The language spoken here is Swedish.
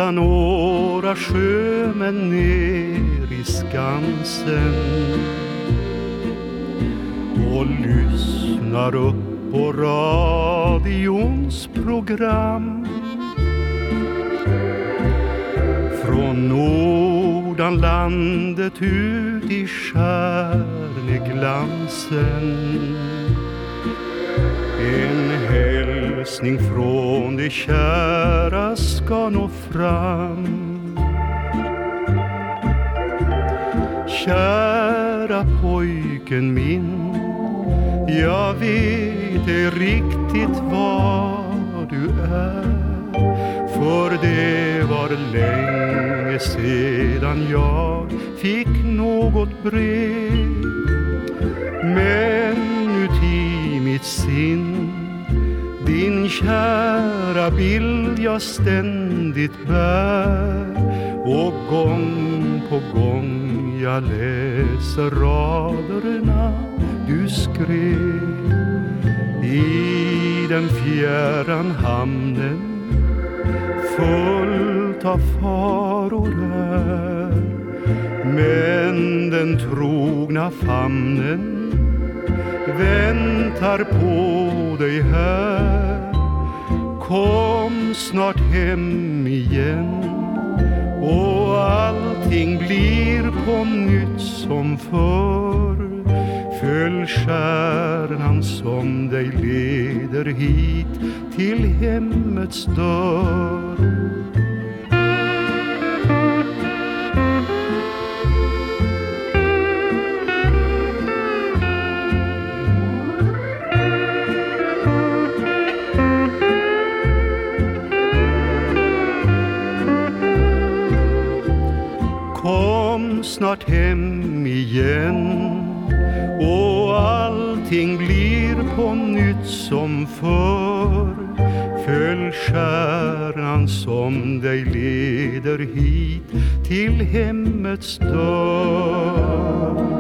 sitta några sjömän ner i Skansen och lyssnar upp på radions program. Från Nordanlandet ut i stjärneglansen, en hälsning från det kära ska nå fram. Kära pojken min, jag vet riktigt vad du är. För det var länge sedan jag fick något brev. Men uti mitt sinn din kära bild jag ständigt bär. Och gång på gång jag läser raderna du skrev. I den fjärran hamnen fullt av faror är, men den trogna famnen väntar på dig här. Kom snart hem igen och allting blir på nytt som förr. Följ stjärnan som dig leder hit till hemmets dörr. Kom snart hem igen och allting blir på nytt som förr. Följ stjärnan som dig leder hit till hemmets dörr.